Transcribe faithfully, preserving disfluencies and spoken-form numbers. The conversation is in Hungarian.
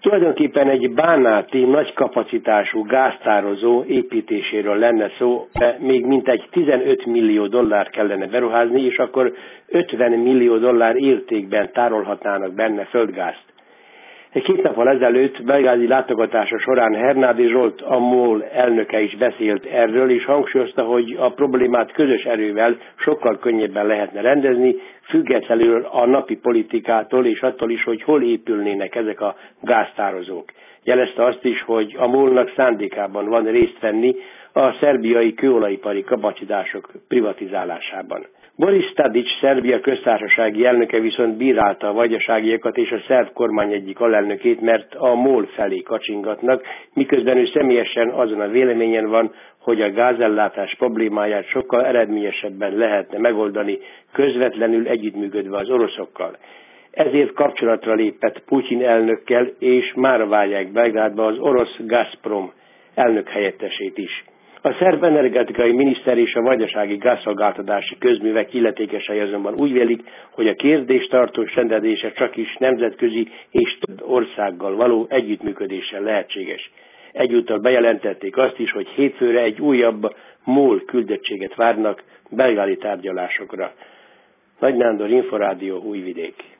Tulajdonképpen egy bánáti nagy kapacitású gáztározó építéséről lenne szó, de még mintegy tizenöt millió dollár kellene beruházni, és akkor ötven millió dollár értékben tárolhatnának benne földgázt. Két nappal ezelőtt belgrádi látogatása során Hernádi Zsolt, a MOL elnöke is beszélt erről, és hangsúlyozta, hogy a problémát közös erővel sokkal könnyebben lehetne rendezni, függetlenül a napi politikától és attól is, hogy hol épülnének ezek a gáztározók. Jelezte azt is, hogy a MOL-nak szándékában van részt venni a szerbiai kőolajipari kapacitások privatizálásában. Boris Tadić, Szerbia köztársasági elnöke viszont bírálta a vajdaságiakat és a szerb kormány egyik alelnökét, mert a MOL felé kacsingatnak, miközben ő személyesen azon a véleményen van, hogy a gázellátás problémáját sokkal eredményesebben lehetne megoldani, közvetlenül együttműködve az oroszokkal. Ezért kapcsolatra lépett Putyin elnökkel, és mára várják Belgrádba az orosz Gazprom elnök helyettesét is. A szerb energetikai miniszter és a vajdasági gázszolgáltatási közművek illetékesei azonban úgy vélik, hogy a kérdés tartós rendezése csak is nemzetközi és több országgal való együttműködéssel lehetséges. Egyúttal bejelentették azt is, hogy hétfőre egy újabb MOL küldöttséget várnak belgrádi tárgyalásokra. Nagy Nándor, Inforádió, Újvidék.